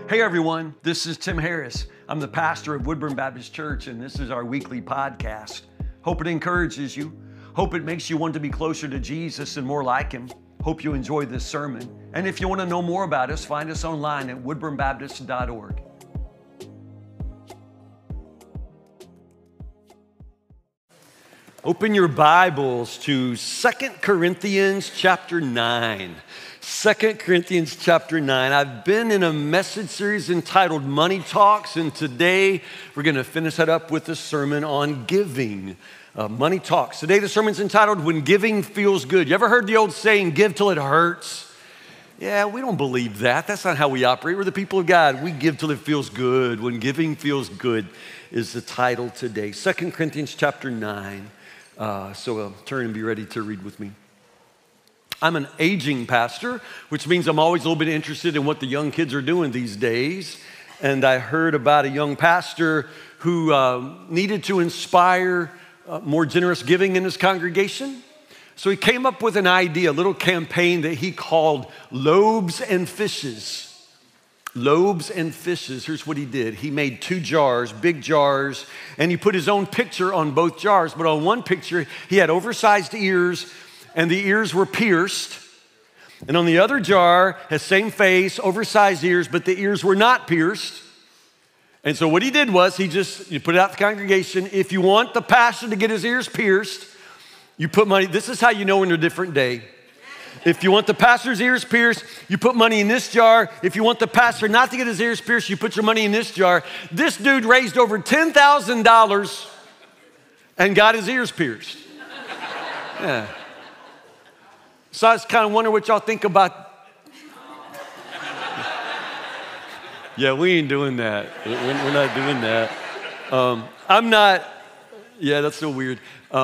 Hey everyone, this is Tim Harris. I'm the pastor of Woodburn Baptist Church, and this is our weekly podcast. Hope it encourages you. Hope it makes you want to be closer to Jesus and more like Him. Hope you enjoy this sermon. And if you want to know more about us, find us online at woodburnbaptist.org. Open your Bibles to 2 Corinthians chapter 9. 2 Corinthians chapter 9. I've been in a message series entitled Money Talks, and today we're going to finish that up with a sermon on giving. Money Talks. Today the sermon's entitled When Giving Feels Good. You ever heard the old saying, give till it hurts? Yeah, we don't believe that. That's not how we operate. We're the people of God. We give till it feels good. When Giving Feels Good is the title today. 2 Corinthians chapter 9. So turn and be ready to read with me. I'm an aging pastor, which means I'm always a little bit interested in what the young kids are doing these days. And I heard about a young pastor who needed to inspire more generous giving in his congregation. So he came up with an idea, a little campaign that he called Loaves and Fishes. Loaves and Fishes. Here's what he did. He made 2 jars, big jars, and he put his own picture on both jars. But on one picture, he had oversized ears, and the ears were pierced. And on the other jar, has same face, oversized ears, but the ears were not pierced. And so what he did was he put it out to the congregation. If you want the pastor to get his ears pierced, you put money. This is how you know when they're a different day. If you want the pastor's ears pierced, you put money in this jar. If you want the pastor not to get his ears pierced, you put your money in this jar. This dude raised over $10,000 and got his ears pierced. Yeah. So I was kind of wondering what y'all think about. Yeah, we ain't doing that. We're not doing that. I'm not. Yeah, that's so weird.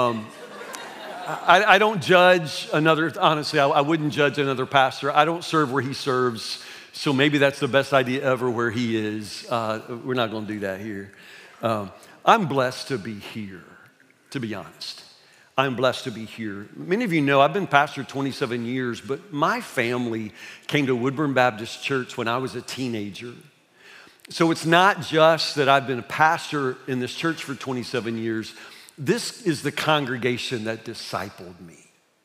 I don't judge another, honestly, I wouldn't judge another pastor. I don't serve where he serves, so maybe that's the best idea ever where he is. We're not going to do that here. I'm blessed to be here, to be honest. I'm blessed to be here. Many of you know I've been pastor 27 years, but my family came to Woodburn Baptist Church when I was a teenager. So it's not just that I've been a pastor in this church for 27 years. This is the congregation that discipled me.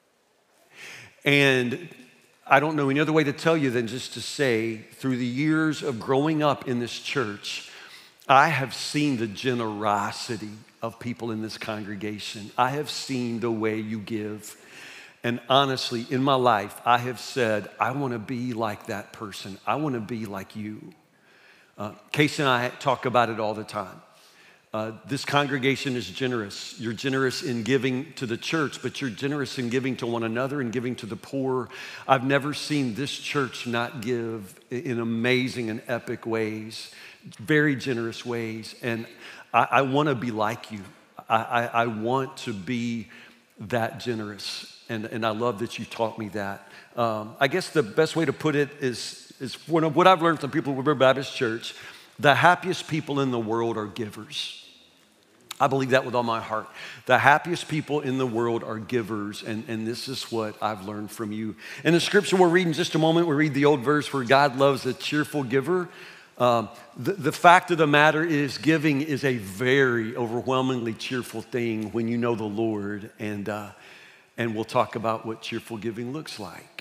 And I don't know any other way to tell you than just to say, through the years of growing up in this church, I have seen the generosity of people in this congregation. I have seen the way you give. And honestly, in my life, I have said, I want to be like that person. I want to be like you. Casey and I talk about it all the time. This congregation is generous. You're generous in giving to the church, but you're generous in giving to one another and giving to the poor. I've never seen this church not give in amazing and epic ways, very generous ways. And I want to be like you. I want to be that generous. And I love that you taught me that. I guess the best way to put it is one of what I've learned from people at Woodburn Baptist Church. The happiest people in the world are givers. I believe that with all my heart. The happiest people in the world are givers, and this is what I've learned from you. In the scripture we'll read in just a moment, we read the old verse where God loves a cheerful giver. The fact of the matter is giving is a very overwhelmingly cheerful thing when you know the Lord, and we'll talk about what cheerful giving looks like.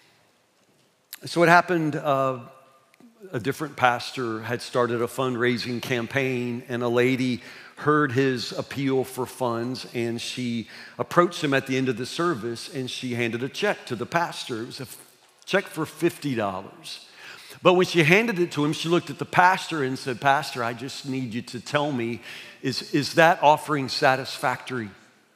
So what happened, a different pastor had started a fundraising campaign, and a lady heard his appeal for funds, and she approached him at the end of the service, and she handed a check to the pastor. It was a check for $50. But when she handed it to him, she looked at the pastor and said, Pastor, I just need you to tell me, is that offering satisfactory?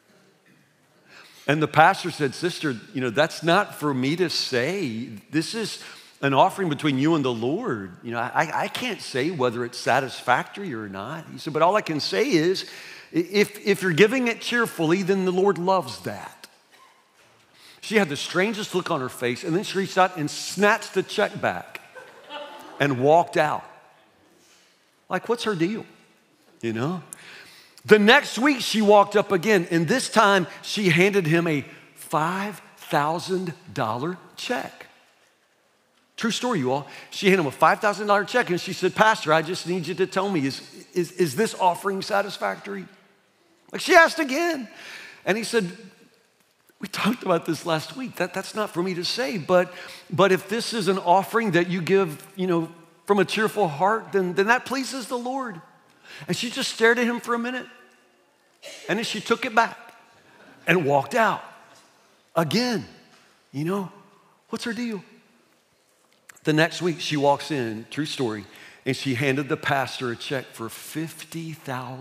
And the pastor said, Sister, that's not for me to say. This is an offering between you and the Lord. I can't say whether it's satisfactory or not. He said, but all I can say is, if you're giving it cheerfully, then the Lord loves that. She had the strangest look on her face, and then she reached out and snatched the check back and walked out. Like, what's her deal? The next week, she walked up again, and this time she handed him a $5,000 check. True story, you all. She handed him a $5,000 check and she said, Pastor, I just need you to tell me, is this offering satisfactory? Like she asked again. And he said, we talked about this last week. That's not for me to say, but if this is an offering that you give, from a cheerful heart, then that pleases the Lord. And she just stared at him for a minute. And then she took it back and walked out. Again, what's her deal? The next week she walks in, true story, and she handed the pastor a check for $50,000.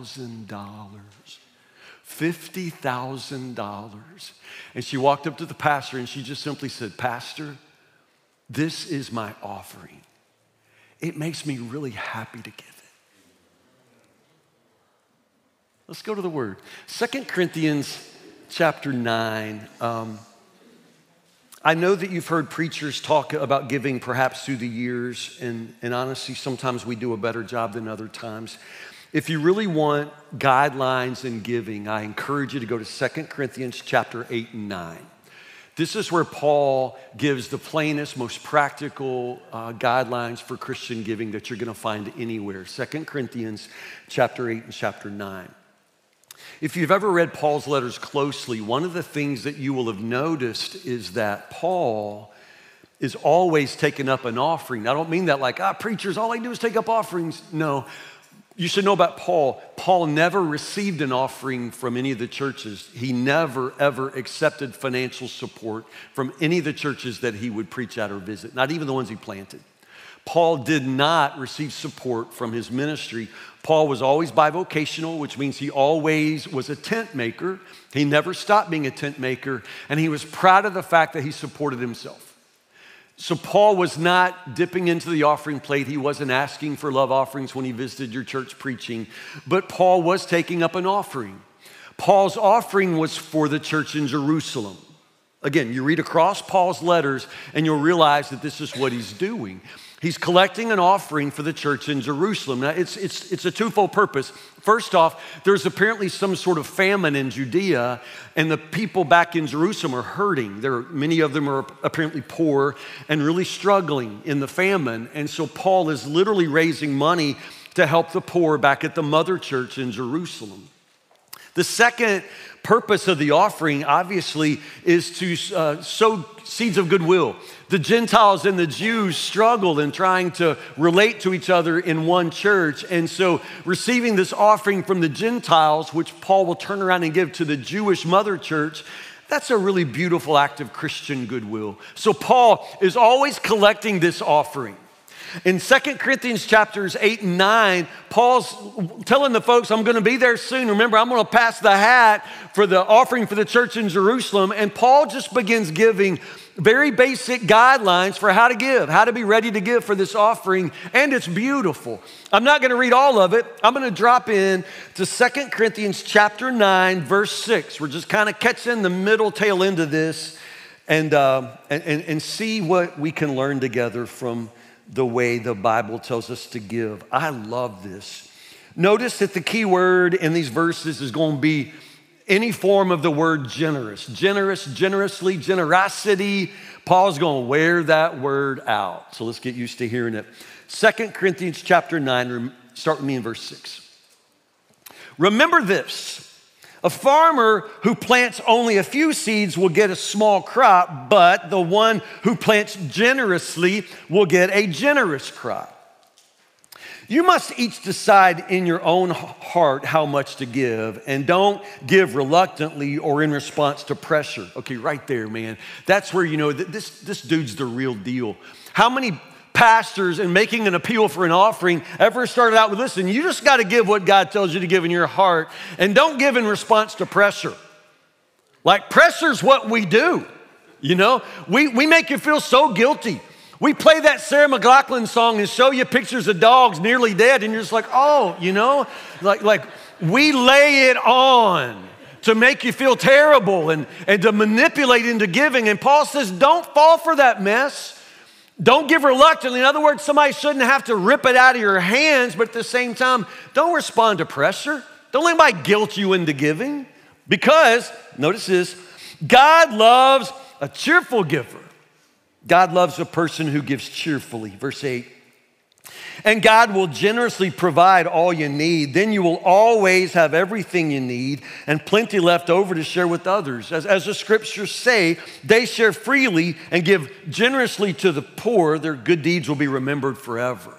$50,000. And she walked up to the pastor and she just simply said, Pastor, this is my offering. It makes me really happy to give it. Let's go to the word. 2 Corinthians chapter 9. I know that you've heard preachers talk about giving perhaps through the years, and honestly, sometimes we do a better job than other times. If you really want guidelines in giving, I encourage you to go to 2 Corinthians chapter 8 and 9. This is where Paul gives the plainest, most practical guidelines for Christian giving that you're going to find anywhere. 2 Corinthians chapter 8 and chapter 9. If you've ever read Paul's letters closely, one of the things that you will have noticed is that Paul is always taking up an offering. I don't mean that like, preachers, all they do is take up offerings. No. You should know about Paul. Paul never received an offering from any of the churches. He never, ever accepted financial support from any of the churches that he would preach at or visit, not even the ones he planted. Paul did not receive support from his ministry. Paul was always bivocational, which means he always was a tent maker. He never stopped being a tent maker, and he was proud of the fact that he supported himself. So Paul was not dipping into the offering plate. He wasn't asking for love offerings when he visited your church preaching, but Paul was taking up an offering. Paul's offering was for the church in Jerusalem. Again, you read across Paul's letters and you'll realize that this is what he's doing. He's collecting an offering for the church in Jerusalem. Now, it's a twofold purpose. First off, there's apparently some sort of famine in Judea, and the people back in Jerusalem are hurting. Many of them are apparently poor and really struggling in the famine. And so Paul is literally raising money to help the poor back at the mother church in Jerusalem. The second purpose of the offering, obviously, is to sow seeds of goodwill. The Gentiles and the Jews struggled in trying to relate to each other in one church. And so receiving this offering from the Gentiles, which Paul will turn around and give to the Jewish mother church, that's a really beautiful act of Christian goodwill. So Paul is always collecting this offering. In 2 Corinthians chapters 8 and 9, Paul's telling the folks, I'm going to be there soon. Remember, I'm going to pass the hat for the offering for the church in Jerusalem. And Paul just begins giving very basic guidelines for how to give, how to be ready to give for this offering. And it's beautiful. I'm not going to read all of it. I'm going to drop in to 2 Corinthians chapter 9, verse 6. We're just kind of catching the middle tail end of this and see what we can learn together from the way the Bible tells us to give. I love this. Notice that the key word in these verses is going to be any form of the word generous. Generous, generously, generosity. Paul's going to wear that word out. So let's get used to hearing it. 2 Corinthians chapter 9, start with me in verse 6. Remember this. A farmer who plants only a few seeds will get a small crop, but the one who plants generously will get a generous crop. You must each decide in your own heart how much to give, and don't give reluctantly or in response to pressure. Okay, right there, man. That's where you know that this dude's the real deal. How many pastors in making an appeal for an offering ever started out with, listen, you just got to give what God tells you to give in your heart, and don't give in response to pressure. Like pressure's what we do, you know? We make you feel so guilty. We play that Sarah McLachlan song and show you pictures of dogs nearly dead, and you're just like, oh, you know? Like we lay it on to make you feel terrible and to manipulate into giving. And Paul says, don't fall for that mess. Don't give reluctantly. In other words, somebody shouldn't have to rip it out of your hands, but at the same time, don't respond to pressure. Don't let anybody guilt you into giving. Because, notice this, God loves a cheerful giver. God loves a person who gives cheerfully. Verse 8. And God will generously provide all you need. Then you will always have everything you need and plenty left over to share with others. As the scriptures say, they share freely and give generously to the poor. Their good deeds will be remembered forever.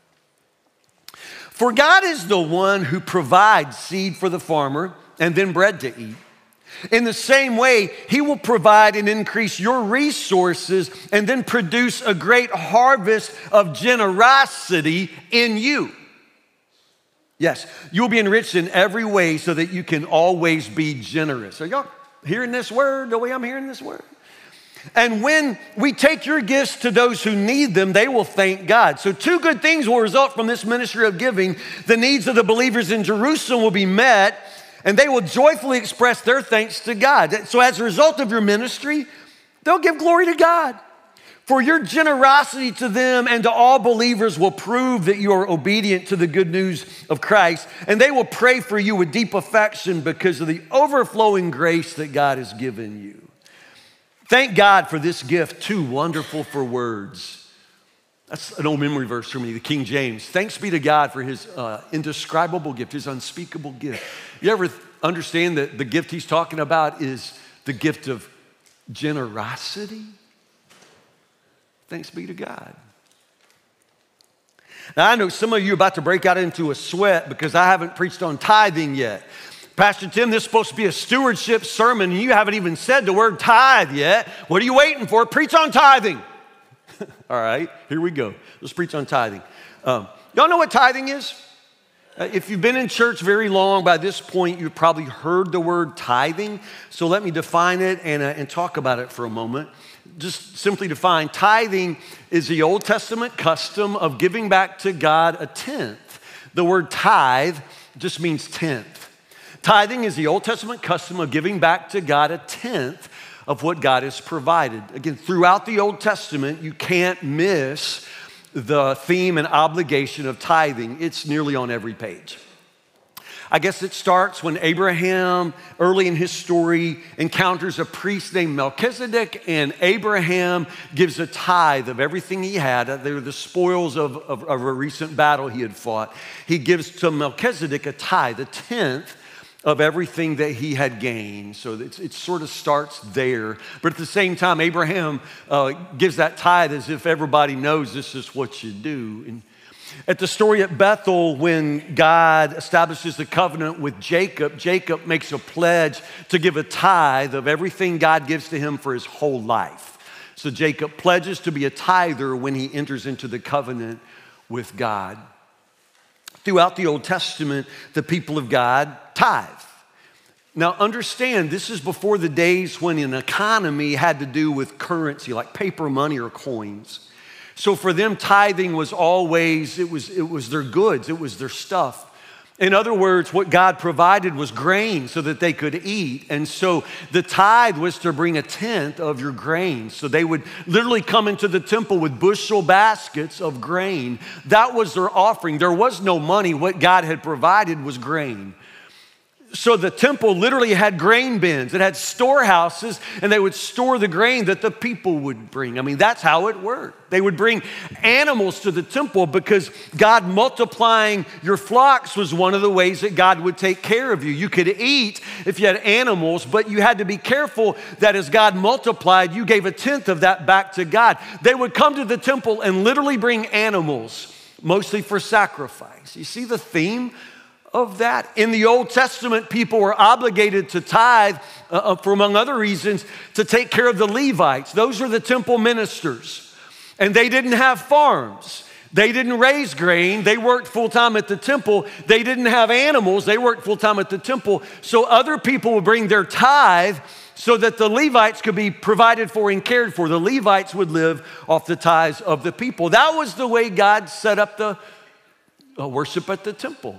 For God is the one who provides seed for the farmer and then bread to eat. In the same way, he will provide and increase your resources and then produce a great harvest of generosity in you. Yes, you'll be enriched in every way so that you can always be generous. Are y'all hearing this word the way I'm hearing this word? And when we take your gifts to those who need them, they will thank God. So two good things will result from this ministry of giving. The needs of the believers in Jerusalem will be met, and they will joyfully express their thanks to God. So as a result of your ministry, they'll give glory to God. For your generosity to them and to all believers will prove that you are obedient to the good news of Christ, and they will pray for you with deep affection because of the overflowing grace that God has given you. Thank God for this gift, too wonderful for words. That's an old memory verse for me, the King James. Thanks be to God for his indescribable gift, his unspeakable gift. You ever understand that the gift he's talking about is the gift of generosity? Thanks be to God. Now, I know some of you are about to break out into a sweat because I haven't preached on tithing yet. Pastor Tim, this is supposed to be a stewardship sermon, and you haven't even said the word tithe yet. What are you waiting for? Preach on tithing. All right, here we go. Let's preach on tithing. Y'all know what tithing is? If you've been in church very long, by this point, you've probably heard the word tithing. So let me define it and talk about it for a moment. Just simply define, tithing is the Old Testament custom of giving back to God a tenth. The word tithe just means tenth. Tithing is the Old Testament custom of giving back to God a tenth of what God has provided. Again, throughout the Old Testament, you can't miss the theme and obligation of tithing. It's nearly on every page. I guess it starts when Abraham, early in his story, encounters a priest named Melchizedek, and Abraham gives a tithe of everything he had. They were the spoils of a recent battle he had fought. He gives to Melchizedek a tithe, a tenth of everything that he had gained. So it sort of starts there. But at the same time, Abraham gives that tithe as if everybody knows this is what you do. And at the story at Bethel, when God establishes the covenant with Jacob, Jacob makes a pledge to give a tithe of everything God gives to him for his whole life. So Jacob pledges to be a tither when he enters into the covenant with God. Throughout the Old Testament, the people of God tithe. Now understand, this is before the days when an economy had to do with currency, like paper money or coins. So for them, tithing was always, it was their goods, it was their stuff. In other words, what God provided was grain so that they could eat. And so the tithe was to bring a tenth of your grain. So they would literally come into the temple with bushel baskets of grain. That was their offering. There was no money. What God had provided was grain. So the temple literally had grain bins. It had storehouses, and they would store the grain that the people would bring. I mean, that's how it worked. They would bring animals to the temple because God multiplying your flocks was one of the ways that God would take care of you. You could eat if you had animals, but you had to be careful that as God multiplied, you gave a tenth of that back to God. They would come to the temple and literally bring animals, mostly for sacrifice. You see the theme of that? In the Old Testament, people were obligated to tithe for, among other reasons, to take care of the Levites. Those were the temple ministers. And they didn't have farms. They didn't raise grain. They worked full-time at the temple. They didn't have animals. They worked full-time at the temple. So other people would bring their tithe so that the Levites could be provided for and cared for. The Levites would live off the tithes of the people. That was the way God set up the worship at the temple.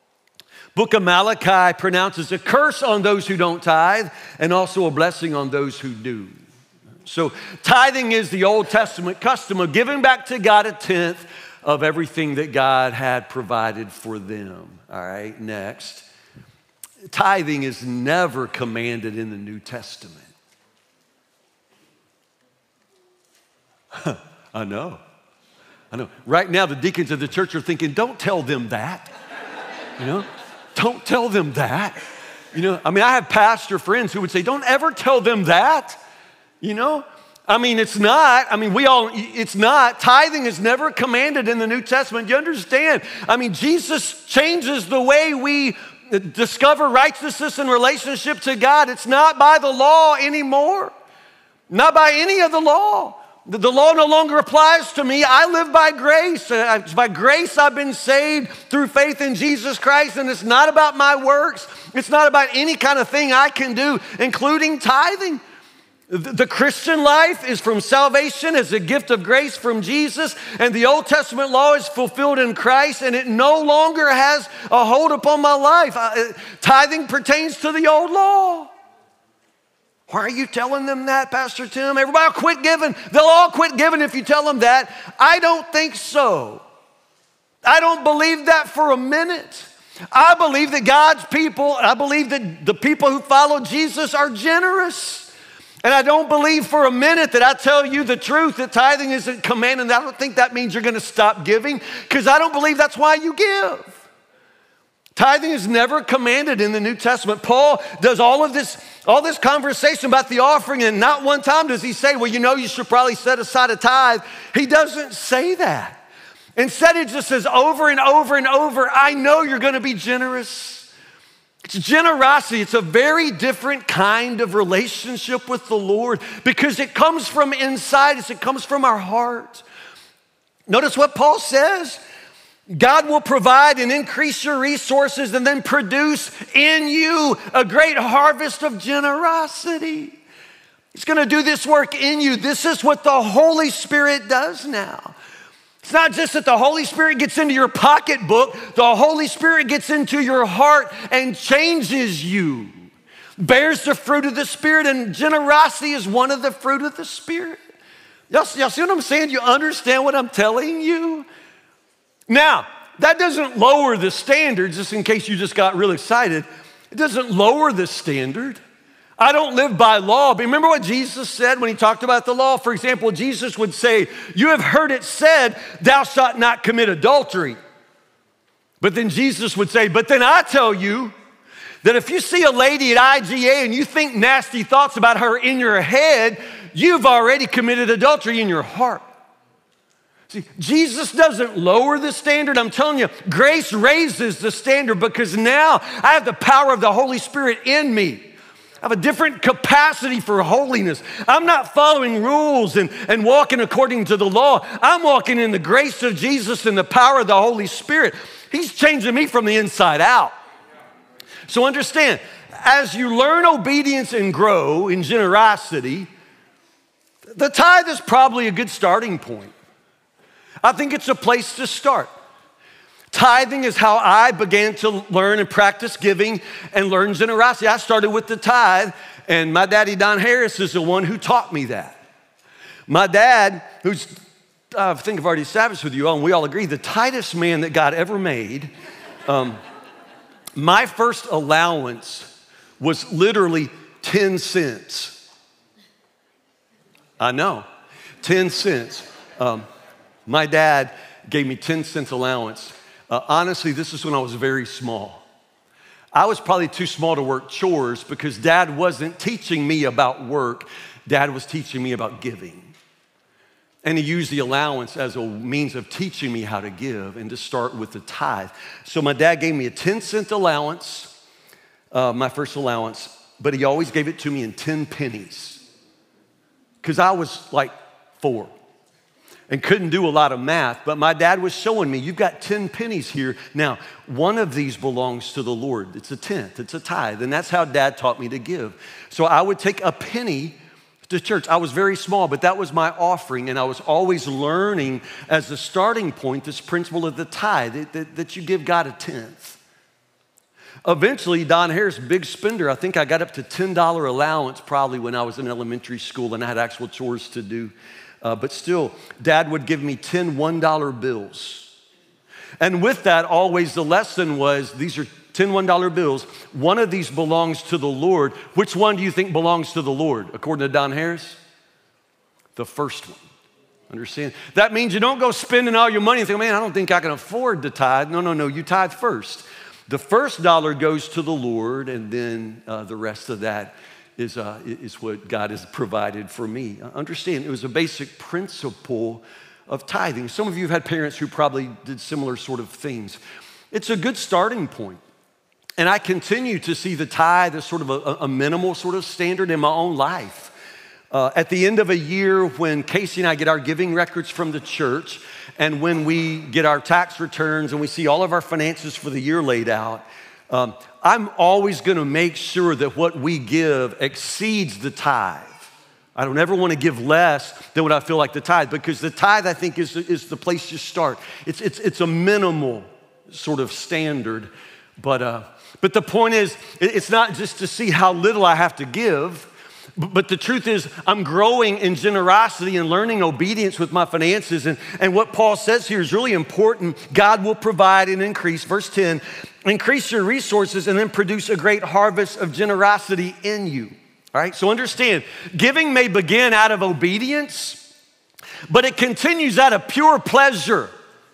Book of Malachi pronounces a curse on those who don't tithe and also a blessing on those who do. So tithing is the Old Testament custom of giving back to God a tenth of everything that God had provided for them. All right, next. Tithing is never commanded in the New Testament. I know. Right now, the deacons of the church are thinking, don't tell them that. Don't tell them that. I have pastor friends who would say, don't ever tell them that. It's not. It's not. Tithing is never commanded in the New Testament. You understand? Jesus changes the way we discover righteousness and relationship to God. It's not by the law anymore. Not by any of the law. The law no longer applies to me. I live by grace. By grace I've been saved through faith in Jesus Christ, and it's not about my works. It's not about any kind of thing I can do, including tithing. The Christian life is from salvation as a gift of grace from Jesus, and the Old Testament law is fulfilled in Christ, and it no longer has a hold upon my life. Tithing pertains to the old law. Why are you telling them that, Pastor Tim? Everybody will quit giving. They'll all quit giving if you tell them that. I don't think so. I don't believe that for a minute. I believe that God's people, I believe that the people who follow Jesus are generous. And I don't believe for a minute that I tell you the truth, that tithing isn't commanded. I don't think that means you're going to stop giving, because I don't believe that's why you give. Tithing is never commanded in the New Testament. Paul does all this conversation about the offering, and not one time does he say, well, you should probably set aside a tithe. He doesn't say that. Instead, he just says over and over and over, I know you're going to be generous. It's generosity. It's a very different kind of relationship with the Lord, because it comes from inside us. It comes from our heart. Notice what Paul says. God will provide and increase your resources and then produce in you a great harvest of generosity. He's going to do this work in you. This is what the Holy Spirit does now. It's not just that the Holy Spirit gets into your pocketbook. The Holy Spirit gets into your heart and changes you. Bears the fruit of the Spirit, and generosity is one of the fruit of the Spirit. Y'all see what I'm saying? You understand what I'm telling you? Now, that doesn't lower the standard, just in case you just got real excited. It doesn't lower the standard. I don't live by law. But remember what Jesus said when he talked about the law? For example, Jesus would say, you have heard it said, thou shalt not commit adultery. But then Jesus would say, but then I tell you that if you see a lady at IGA and you think nasty thoughts about her in your head, you've already committed adultery in your heart. See, Jesus doesn't lower the standard. I'm telling you, grace raises the standard, because now I have the power of the Holy Spirit in me. I have a different capacity for holiness. I'm not following rules and walking according to the law. I'm walking in the grace of Jesus and the power of the Holy Spirit. He's changing me from the inside out. So understand, as you learn obedience and grow in generosity, the tithe is probably a good starting point. I think it's a place to start. Tithing is how I began to learn and practice giving and learn generosity. I started with the tithe, and my daddy, Don Harris, is the one who taught me that. My dad, who's, I think I've already established with you all, and we all agree, the tightest man that God ever made. My first allowance was literally 10 cents. I know, 10 cents. My dad gave me 10 cents allowance. Honestly, this is when I was very small. I was probably too small to work chores, because Dad wasn't teaching me about work. Dad was teaching me about giving. And he used the allowance as a means of teaching me how to give and to start with the tithe. So my dad gave me a 10-cent allowance, my first allowance, but he always gave it to me in 10 pennies, because I was like 4. And couldn't do a lot of math, but my dad was showing me, you've got 10 pennies here. Now, one of these belongs to the Lord. It's a tenth, it's a tithe, and that's how Dad taught me to give. So I would take a penny to church. I was very small, but that was my offering, and I was always learning as a starting point this principle of the tithe, that you give God a tenth. Eventually, Don Harris, big spender, I think I got up to $10 allowance probably when I was in elementary school and I had actual chores to do. But still, Dad would give me 10 $1 bills. And with that, always the lesson was, these are 10 $1 bills. One of these belongs to the Lord. Which one do you think belongs to the Lord, according to Don Harris? The first one. Understand? That means you don't go spending all your money and think, man, I don't think I can afford to tithe. No, you tithe first. The first dollar goes to the Lord, and then the rest of that is what God has provided for me. Understand, it was a basic principle of tithing. Some of you have had parents who probably did similar sort of things. It's a good starting point. And I continue to see the tithe as sort of a minimal sort of standard in my own life. At the end of a year, when Casey and I get our giving records from the church, and when we get our tax returns and we see all of our finances for the year laid out, I'm always gonna make sure that what we give exceeds the tithe. I don't ever wanna give less than what I feel like the tithe, because the tithe, I think, is the place you start. It's a minimal sort of standard, but the point is, it's not just to see how little I have to give, but the truth is, I'm growing in generosity and learning obedience with my finances. And what Paul says here is really important. God will provide and increase. Verse 10, increase your resources and then produce a great harvest of generosity in you. All right, so understand, giving may begin out of obedience, but it continues out of pure pleasure.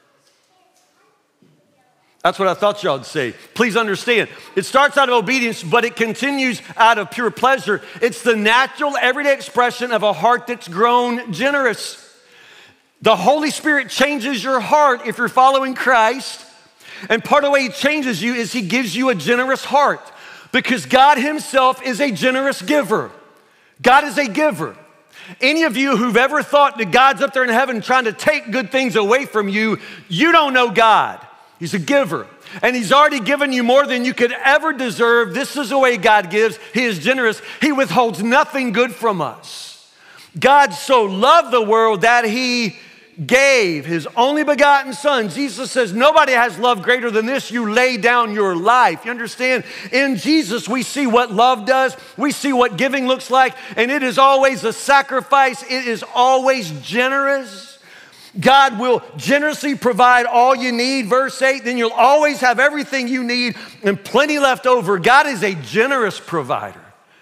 That's what I thought y'all would say. Please understand, it starts out of obedience, but it continues out of pure pleasure. It's the natural, everyday expression of a heart that's grown generous. The Holy Spirit changes your heart if you're following Christ. And part of the way He changes you is He gives you a generous heart, because God Himself is a generous giver. God is a giver. Any of you who've ever thought that God's up there in heaven trying to take good things away from you, you don't know God. He's a giver, and He's already given you more than you could ever deserve. This is the way God gives. He is generous. He withholds nothing good from us. God so loved the world that He gave His only begotten Son. Jesus says, nobody has love greater than this. You lay down your life. You understand? In Jesus, we see what love does. We see what giving looks like, and it is always a sacrifice. It is always generous. God will generously provide all you need. Verse 8, then you'll always have everything you need and plenty left over. God is a generous provider.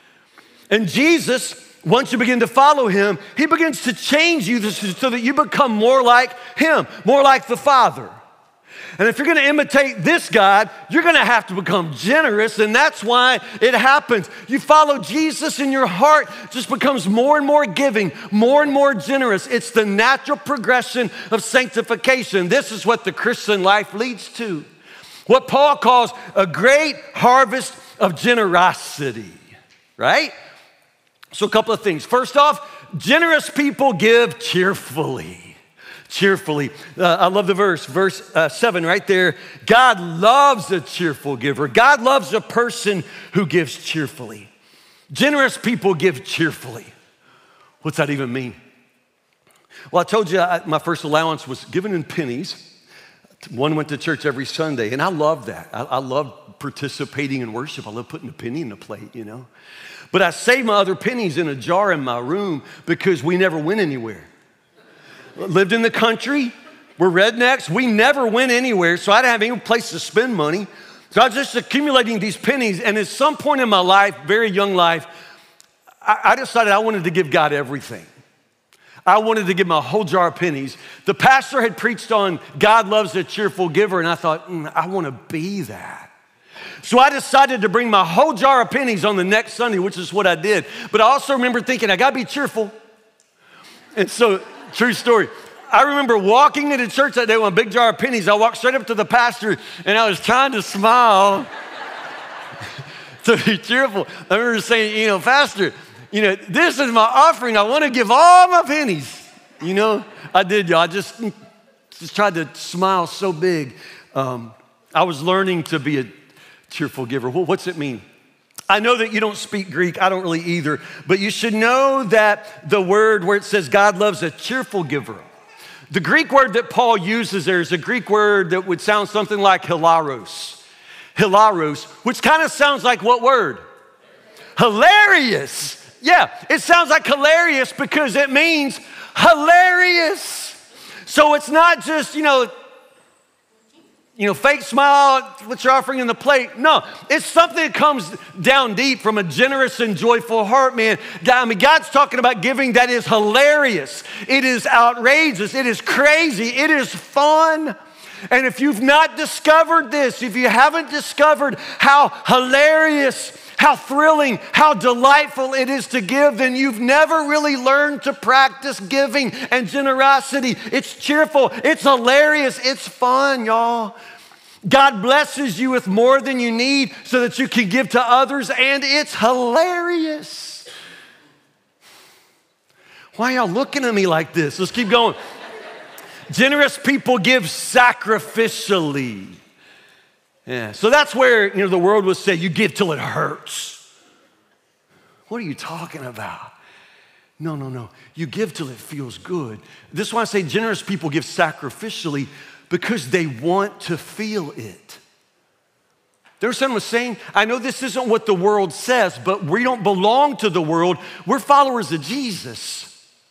And Jesus, once you begin to follow Him, He begins to change you so that you become more like Him, more like the Father. And if you're gonna imitate this God, you're gonna have to become generous, and that's why it happens. You follow Jesus and your heart just becomes more and more giving, more and more generous. It's the natural progression of sanctification. This is what the Christian life leads to. What Paul calls a great harvest of generosity, right? So a couple of things. First off, generous people give cheerfully. Cheerfully. I love the verse 7 right there. God loves a cheerful giver. God loves a person who gives cheerfully. Generous people give cheerfully. What's that even mean? Well, I told you my first allowance was given in pennies. One went to church every Sunday, and I love that. I love participating in worship. I love putting a penny in the plate, you know. But I saved my other pennies in a jar in my room because we never went anywhere. Lived in the country, we're rednecks, we never went anywhere, so I didn't have any place to spend money. So I was just accumulating these pennies, and at some point in my life, very young life, I decided I wanted to give God everything. I wanted to give my whole jar of pennies. The pastor had preached on God loves a cheerful giver, and I thought, I want to be that. So I decided to bring my whole jar of pennies on the next Sunday, which is what I did. But I also remember thinking, I got to be cheerful. And so, true story. I remember walking into church that day with a big jar of pennies. I walked straight up to the pastor, and I was trying to smile to be cheerful. I remember saying, Pastor, this is my offering. I want to give all my pennies. I did, y'all. I just tried to smile so big. I was learning to be a cheerful giver. Well, what's it mean? I know that you don't speak Greek. I don't really either. But you should know that the word where it says God loves a cheerful giver, the Greek word that Paul uses there is a Greek word that would sound something like hilaros. Hilaros, which kind of sounds like what word? Hilarious. Yeah, it sounds like hilarious because it means hilarious. So it's not just, Fake smile, what you're offering in the plate. No, it's something that comes down deep from a generous and joyful heart, man. God's talking about giving that is hilarious. It is outrageous. It is crazy. It is fun. And if you've not discovered this, if you haven't discovered how hilarious, how thrilling, how delightful it is to give, then you've never really learned to practice giving and generosity. It's cheerful, it's hilarious, it's fun, y'all. God blesses you with more than you need so that you can give to others, and it's hilarious. Why are y'all looking at me like this? Let's keep going. Generous people give sacrificially. Yeah, so that's where the world would say you give till it hurts. What are you talking about? No. You give till it feels good. This is why I say generous people give sacrificially, because they want to feel it. There was someone was saying, I know this isn't what the world says, but we don't belong to the world. We're followers of Jesus.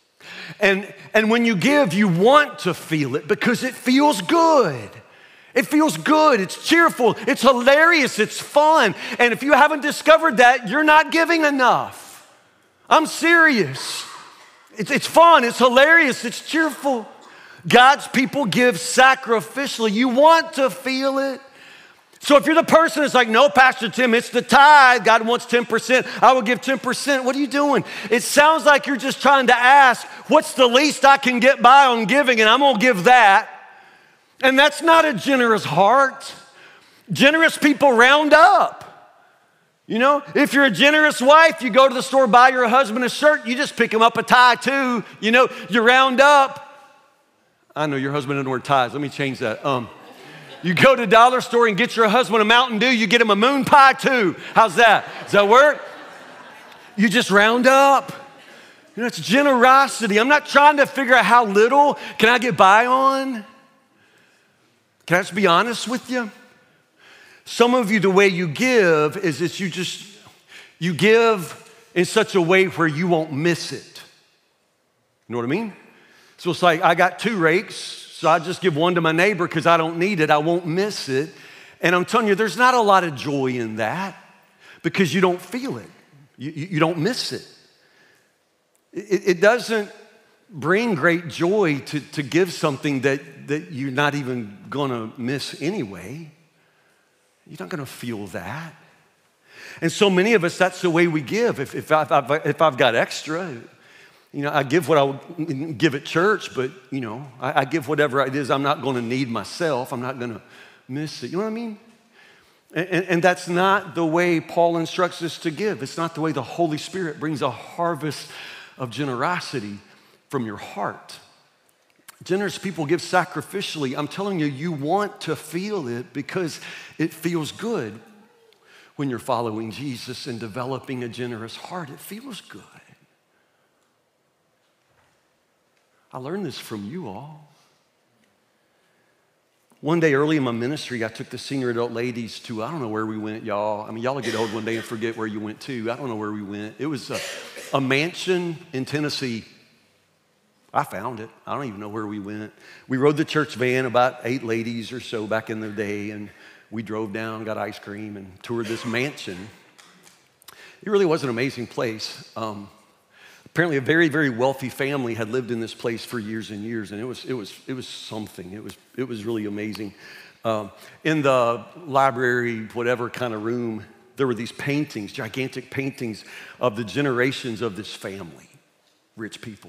And when you give, you want to feel it because it feels good. It feels good, it's cheerful, it's hilarious, it's fun. And if you haven't discovered that, you're not giving enough. I'm serious. It's fun, it's hilarious, it's cheerful. God's people give sacrificially. You want to feel it. So if you're the person that's like, no, Pastor Tim, it's the tithe. God wants 10%. I will give 10%. What are you doing? It sounds like you're just trying to ask, what's the least I can get by on giving, and I'm going to give that. And that's not a generous heart. Generous people round up. If you're a generous wife, you go to the store, buy your husband a shirt, you just pick him up a tie too. You round up. I know your husband doesn't wear ties. Let me change that. You go to the dollar store and get your husband a Mountain Dew, you get him a moon pie too. How's that? Does that work? You just round up. It's generosity. I'm not trying to figure out how little can I get by on. Can I just be honest with you? Some of you, the way you give is that you give in such a way where you won't miss it. You know what I mean? So it's like, I got 2 rakes, so I just give one to my neighbor because I don't need it. I won't miss it. And I'm telling you, there's not a lot of joy in that because you don't feel it. You don't miss it. It doesn't bring great joy to give something that you're not even gonna miss anyway. You're not gonna feel that. And so many of us, that's the way we give. If I've got extra, I give what I would give at church, but I give whatever it is I'm not gonna need myself. I'm not gonna miss it. You know what I mean? And that's not the way Paul instructs us to give. It's not the way the Holy Spirit brings a harvest of generosity from your heart. Generous people give sacrificially. I'm telling you, you want to feel it because it feels good when you're following Jesus and developing a generous heart. It feels good. I learned this from you all. One day early in my ministry, I took the senior adult ladies to, I don't know where we went, y'all. I mean, y'all will get old one day and forget where you went to. I don't know where we went. It was a mansion in Tennessee. I found it. I don't even know where we went. We rode the church van, about 8 ladies or so back in the day, and we drove down, got ice cream, and toured this mansion. It really was an amazing place. Apparently, a very, very wealthy family had lived in this place for years and years, and it was something. It was really amazing. In the library, whatever kind of room, there were these paintings, gigantic paintings of the generations of this family, rich people,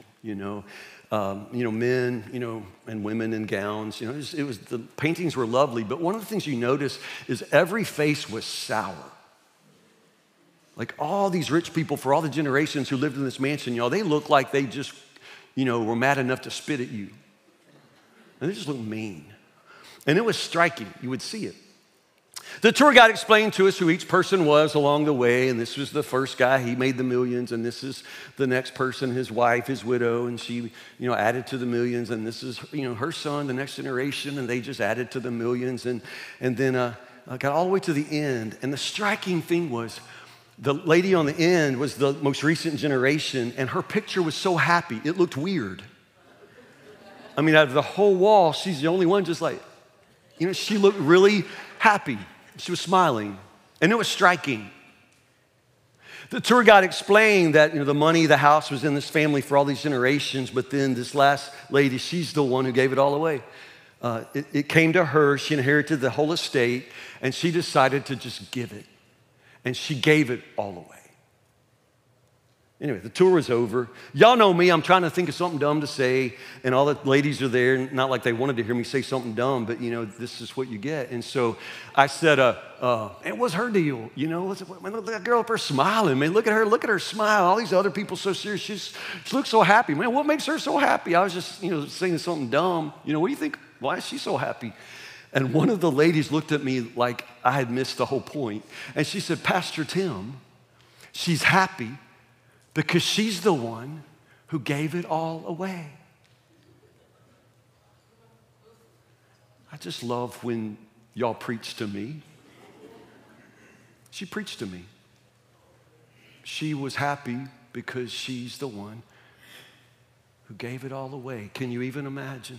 men, and women in gowns. It was the paintings were lovely, but one of the things you notice is every face was sour. Like all these rich people for all the generations who lived in this mansion, they look like they just, were mad enough to spit at you. And they just look mean. And it was striking. You would see it. The tour guide explained to us who each person was along the way, and this was the first guy, he made the millions, and this is the next person, his wife, his widow, and she, added to the millions, and this is, her son, the next generation, and they just added to the millions, and then got all the way to the end. And the striking thing was, the lady on the end was the most recent generation, and her picture was so happy, it looked weird. I mean, out of the whole wall, she's the only one just like, You know, she looked really happy. She was smiling, and it was striking. The tour guide explained that, you know, the money, the house was in this family for all these generations, but then this last lady, she's the one who gave it all away. It came to her, she inherited the whole estate, and she decided to just give it. And she gave it all away. Anyway, the tour was over. Y'all know me, I'm trying to think of something dumb to say, and all the ladies are there, not like they wanted to hear me say something dumb, but you know, this is what you get. And so I said, and what's her deal? You know, look at that girl up there smiling, man, look at her smile. All these other people so serious, she looks so happy. Man, what makes her so happy? I was just, you know, saying something dumb. You know, what do you think, why is she so happy? And one of the ladies looked at me like I had missed the whole point. And she said, Pastor Tim, she's happy because she's the one who gave it all away. I just love when y'all preach to me. She preached to me. She was happy because she's the one who gave it all away. Can you even imagine?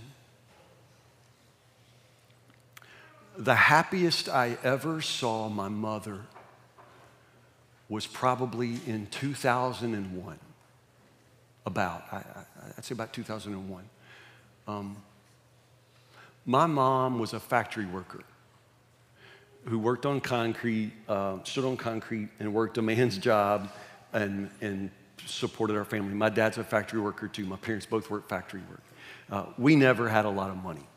The happiest I ever saw my mother was probably in 2001, I'd say about 2001. My mom was a factory worker who worked on concrete, stood on concrete and worked a man's job and supported our family. My dad's a factory worker too. My parents both worked factory work. We never had a lot of money.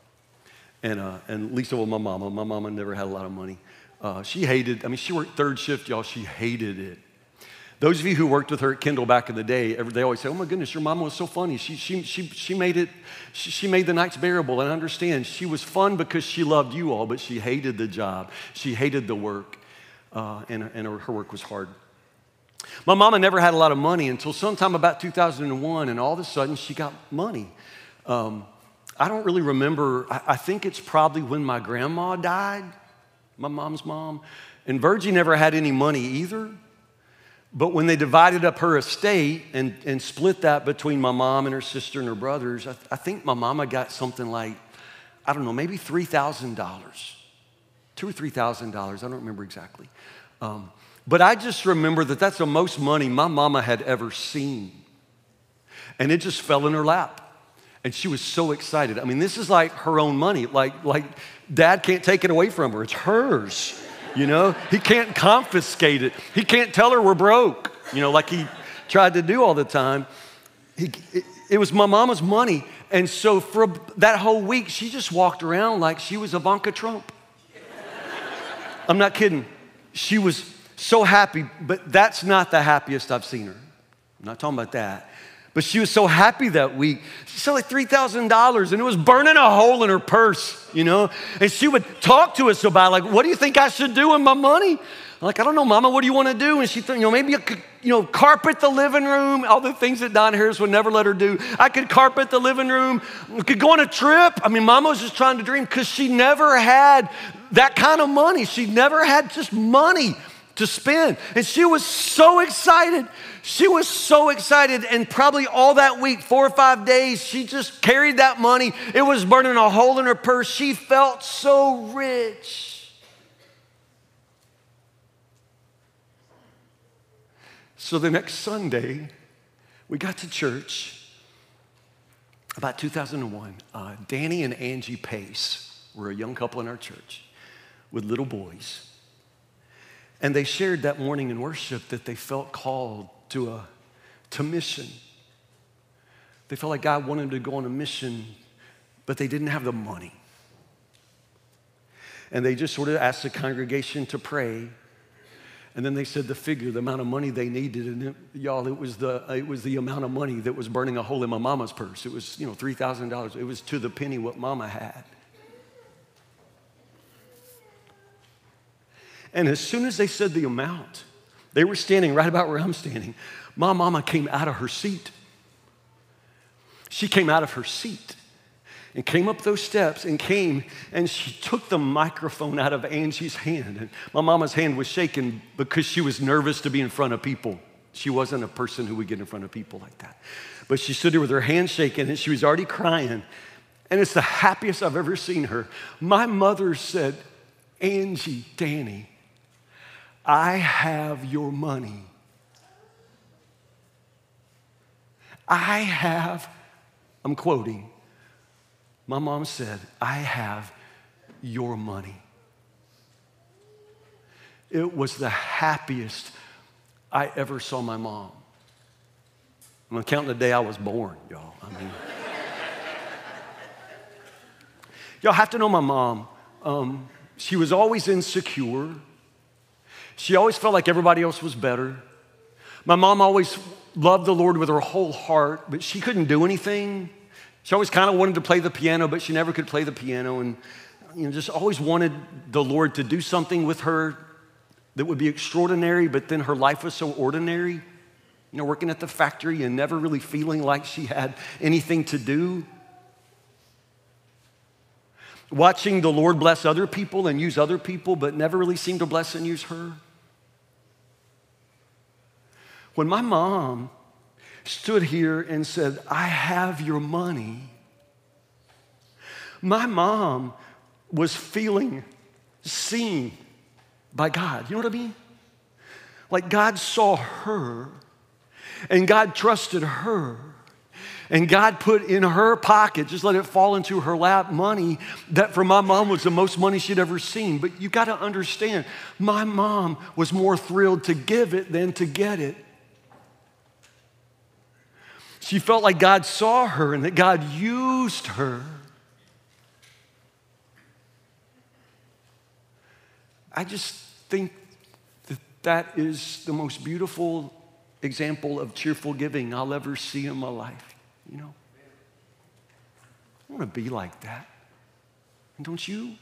And Lisa was my mama never had a lot of money. She worked third shift, y'all. She hated it. Those of you who worked with her at Kendall back in the day, they always say, oh my goodness, your mama was so funny. She made the nights bearable. And I understand, she was fun because she loved you all, but she hated the job. She hated the work, and her work was hard. My mama never had a lot of money until sometime about 2001, and all of a sudden she got money. I don't really remember. I think it's probably when my grandma died, my mom's mom. And Virgie never had any money either. But when they divided up her estate and split that between my mom and her sister and her brothers, I think my mama got something like, I don't know, maybe $3,000. $2,000 or $3,000. I don't remember exactly. But I just remember that's the most money my mama had ever seen. And it just fell in her lap. And she was so excited. I mean, this is like her own money. Like Dad can't take it away from her. It's hers, you know? He can't confiscate it. He can't tell her we're broke, you know, like he tried to do all the time. It was my mama's money. And so for that whole week, she just walked around like she was Ivanka Trump. I'm not kidding. She was so happy, but that's not the happiest I've seen her. I'm not talking about that. But she was so happy that week. She said like $3,000 and it was burning a hole in her purse, you know? And she would talk to us about like, what do you think I should do with my money? I'm like, I don't know, Mama, what do you want to do? And she thought, you know, maybe you could, you know, carpet the living room, all the things that Don Harris would never let her do. I could carpet the living room. We could go on a trip. I mean, Mama was just trying to dream because she never had that kind of money. She never had just money to spend. And she was so excited. She was so excited. And probably all that week, 4 or 5 days, she just carried that money. It was burning a hole in her purse. She felt so rich. So the next Sunday, we got to church about 2001. Danny and Angie Pace were a young couple in our church with little boys. And they shared that morning in worship that they felt called to mission. They felt like God wanted them to go on a mission, but they didn't have the money. And they just sort of asked the congregation to pray. And then they said the amount of money they needed, and y'all, it was the amount of money that was burning a hole in my mama's purse. It was, you know, $3,000. It was to the penny what mama had. And as soon as they said the amount, they were standing right about where I'm standing. My mama came out of her seat. She came out of her seat and came up those steps and came and she took the microphone out of Angie's hand. And my mama's hand was shaking because she was nervous to be in front of people. She wasn't a person who would get in front of people like that. But she stood there with her hand shaking and she was already crying. And it's the happiest I've ever seen her. My mother said, Angie, Danny, I have your money. I have, I'm quoting, my mom said, I have your money. It was the happiest I ever saw my mom. I'm counting the day I was born, y'all. Y'all have to know my mom. She was always insecure. She always felt like everybody else was better. My mom always loved the Lord with her whole heart, but she couldn't do anything. She always kind of wanted to play the piano, but she never could play the piano, and just always wanted the Lord to do something with her that would be extraordinary, but then her life was so ordinary. Working at the factory and never really feeling like she had anything to do. Watching the Lord bless other people and use other people, but never really seemed to bless and use her. When my mom stood here and said, I have your money, my mom was feeling seen by God. You know what I mean? Like God saw her, and God trusted her, and God put in her pocket, just let it fall into her lap, money that for my mom was the most money she'd ever seen. But you got to understand, my mom was more thrilled to give it than to get it. She felt like God saw her and that God used her. I just think that is the most beautiful example of cheerful giving I'll ever see in my life. I want to be like that. And don't you?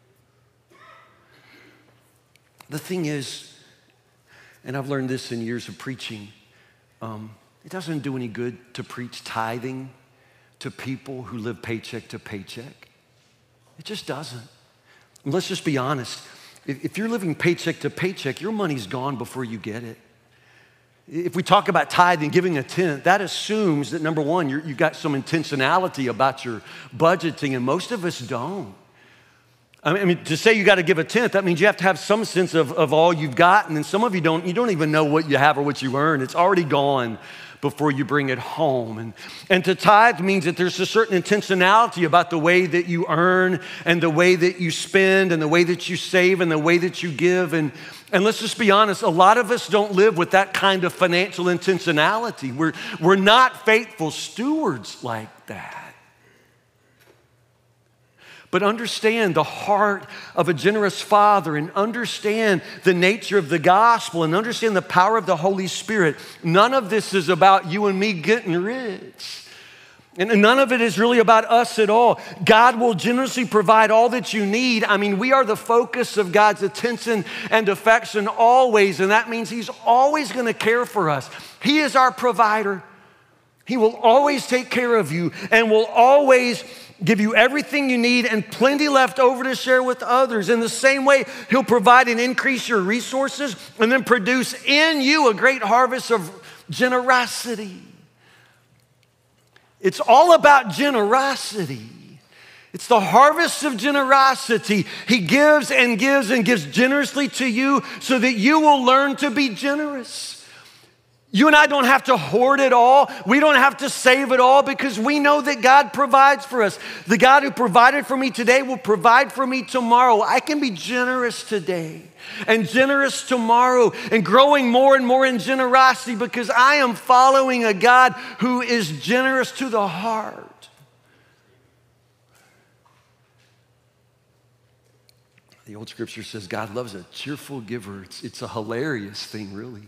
The thing is, and I've learned this in years of preaching, it doesn't do any good to preach tithing to people who live paycheck to paycheck. It just doesn't. And let's just be honest. If you're living paycheck to paycheck, your money's gone before you get it. If we talk about tithing, giving a tenth, that assumes that, number one, you've got some intentionality about your budgeting, and most of us don't. I mean, to say you got to give a tenth, that means you have to have some sense of all you've got, and then some of you don't even know what you have or what you earn. It's already gone before you bring it home. And to tithe means that there's a certain intentionality about the way that you earn and the way that you spend and the way that you save and the way that you give. And let's just be honest, a lot of us don't live with that kind of financial intentionality. We're not faithful stewards like that. But understand the heart of a generous father and understand the nature of the gospel and understand the power of the Holy Spirit. None of this is about you and me getting rich. And none of it is really about us at all. God will generously provide all that you need. I mean, we are the focus of God's attention and affection always, and that means He's always going to care for us. He is our provider. He will always take care of you and will always give you everything you need and plenty left over to share with others. In the same way, He'll provide and increase your resources and then produce in you a great harvest of generosity. It's all about generosity. It's the harvest of generosity. He gives and gives and gives generously to you so that you will learn to be generous. You and I don't have to hoard it all. We don't have to save it all because we know that God provides for us. The God who provided for me today will provide for me tomorrow. I can be generous today and generous tomorrow and growing more and more in generosity because I am following a God who is generous to the heart. The old scripture says God loves a cheerful giver. It's a hilarious thing, really.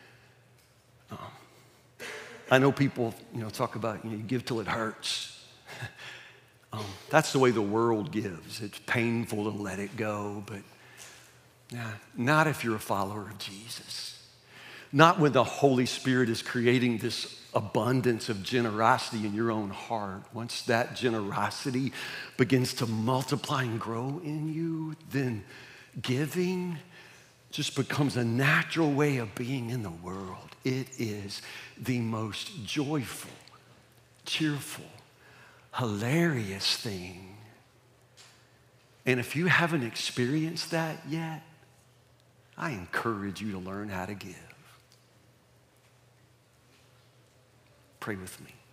I know people, talk about, you give till it hurts. That's the way the world gives. It's painful to let it go, but not if you're a follower of Jesus. Not when the Holy Spirit is creating this abundance of generosity in your own heart. Once that generosity begins to multiply and grow in you, then giving just becomes a natural way of being in the world. It is the most joyful, cheerful, hilarious thing. And if you haven't experienced that yet, I encourage you to learn how to give. Pray with me.